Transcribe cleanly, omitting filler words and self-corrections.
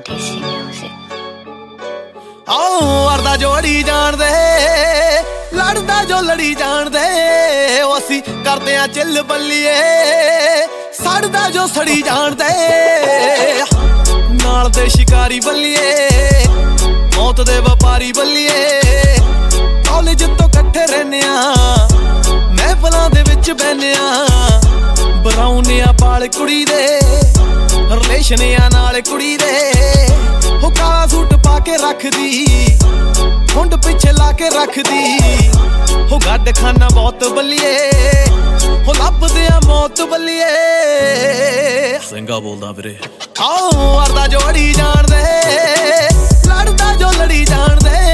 ਦੇਸੀ music ਵਰਦਾ ਜੋ ਅੜੀ ਜਾਣਦੇ ਲੜਦਾ ਜੋ ਲੜੀ ਜਾਣਦੇ ਉਹ ਅਸੀਂ ਕਰਦੇ ਆ ਚਿੱਲ ਬੱਲੀਏ ਸੜਦਾ ਜੋ ਸੜੀ ਜਾਣਦੇ ਨਾਲ ਦੇ ਸ਼ਿਕਾਰੀ ਬੱਲੀਏ ਮੌਤ ਦੇ ਵਪਾਰੀ ਬੱਲੀਏ ਕਾਲਜ ਤੋਂ ਇਕੱਠੇ ਰਹਿੰਦੇ ਆ ਮਹਿਫਲਾਂ ਦੇ ਵਿੱਚ ਬਹਿੰਦੇ ਆ ਬਰਾਉਨ ਆ ਬਾਲ ਕੁੜੀ ਦੇ ਰਿਲੇਸ਼ਨ ਆ ਨਾਲ ਕੁੜੀ ਦੇ ਉਹ ਕਾਲਾ ਸੂਟ ਪਾ ਕੇ ਰੱਖਦੀ ਹੁੰਡ ਪਿੱਛੇ ਲਾ ਕੇ ਰੱਖਦੀ ਉਹ ਗੱਡ ਖਾਨਾ ਬਹੁਤ ਬੱਲੀਏ ਉਹ ਲੱਭਦੇ ਆ ਮੌਤ ਬੱਲੀਏ ਸਿੰਘਾ ਬੋਲਦਾ ਵੀਰੇ ਵਰਦਾ ਜੋ ਅੜੀ ਜਾਣਦੇ ਲੜਦਾ ਜੋ ਲੜੀ ਜਾਣਦੇ